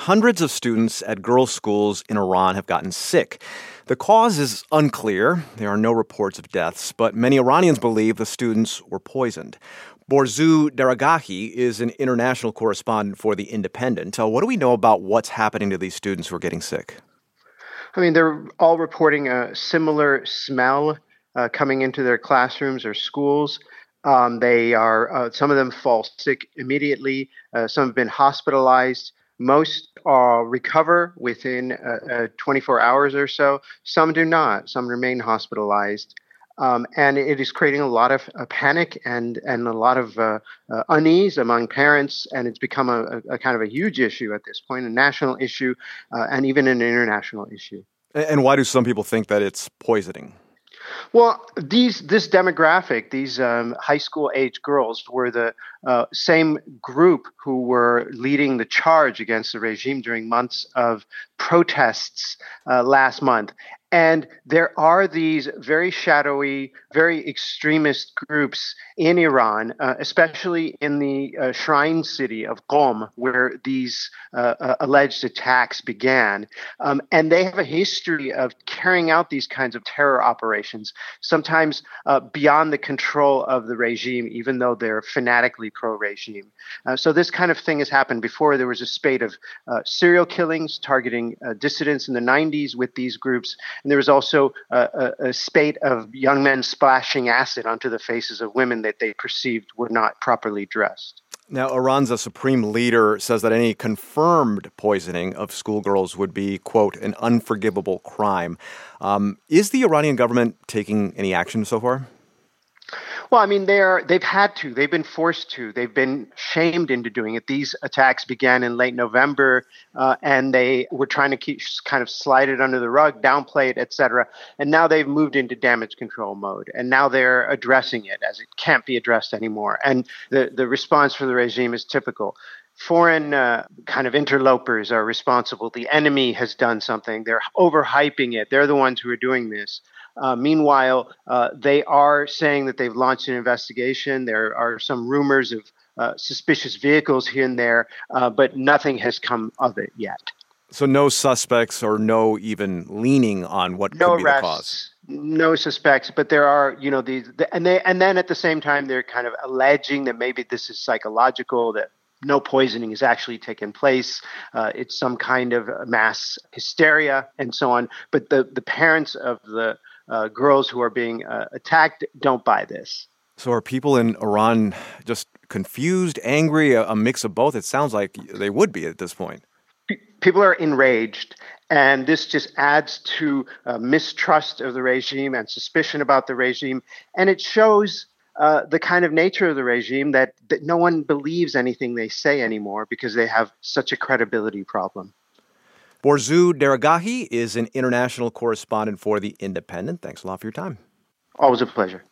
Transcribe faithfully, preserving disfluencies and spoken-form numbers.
Hundreds of students at girls' schools in Iran have gotten sick. The cause is unclear. There are no reports of deaths, but many Iranians believe the students were poisoned. Borzu Daragahi is an international correspondent for The Independent. Uh, what do we know about what's happening to these students who are getting sick? I mean, they're all reporting a similar smell uh, coming into their classrooms or schools. Um, they are, uh, some of them fall sick immediately. Uh, some have been hospitalized. Most uh, recover within uh, uh, twenty-four hours or so. Some do not. Some remain hospitalized. Um, and it is creating a lot of uh, panic and, and a lot of uh, uh, unease among parents. And it's become a, a, a kind of a huge issue at this point, a national issue, uh, and even an international issue. And why do some people think that it's poisoning? Well, these this demographic, these um, high school age girls, were the uh, same group who were leading the charge against the regime during months of protests uh, last month. And there are these very shadowy, very extremist groups in Iran, uh, especially in the uh, shrine city of Qom, where these uh, uh, alleged attacks began. Um, and they have a history of carrying out these kinds of terror operations, sometimes uh, beyond the control of the regime, even though they're fanatically pro-regime. Uh, so this kind of thing has happened before. There was a spate of uh, serial killings targeting uh, dissidents in the nineties with these groups. And there was also a, a, a spate of young men splashing acid onto the faces of women that they perceived were not properly dressed. Now, Iran's supreme leader says that any confirmed poisoning of schoolgirls would be, quote, an unforgivable crime. Um, is the Iranian government taking any action so far? Well, I mean, they're, they've had to. They've been forced to. They've been shamed into doing it. These attacks began in late November, uh, and they were trying to keep kind of slide it under the rug, downplay it, et cetera. And now they've moved into damage control mode, and now they're addressing it as it can't be addressed anymore. And the, the response from the regime is typical. Foreign uh, kind of interlopers are responsible. The enemy has done something. They're overhyping it. They're the ones who are doing this. Uh, meanwhile, uh, they are saying that they've launched an investigation. There are some rumors of uh, suspicious vehicles here and there, uh, but nothing has come of it yet. So no suspects or no even leaning on what no could be arrests, the cause? No suspects, but there are, you know, these, the, and they, and then at the same time, they're kind of alleging that maybe this is psychological, that no poisoning has actually taken place. Uh, it's some kind of mass hysteria and so on. But the, the parents of the uh, girls who are being uh, attacked don't buy this. So are people in Iran just confused, angry, a, a mix of both? It sounds like they would be at this point. People are enraged, and this just adds to uh, mistrust of the regime and suspicion about the regime. And it shows Uh, the kind of nature of the regime that, that no one believes anything they say anymore because they have such a credibility problem. Borzu Daragahi is an international correspondent for The Independent. Thanks a lot for your time. Always a pleasure.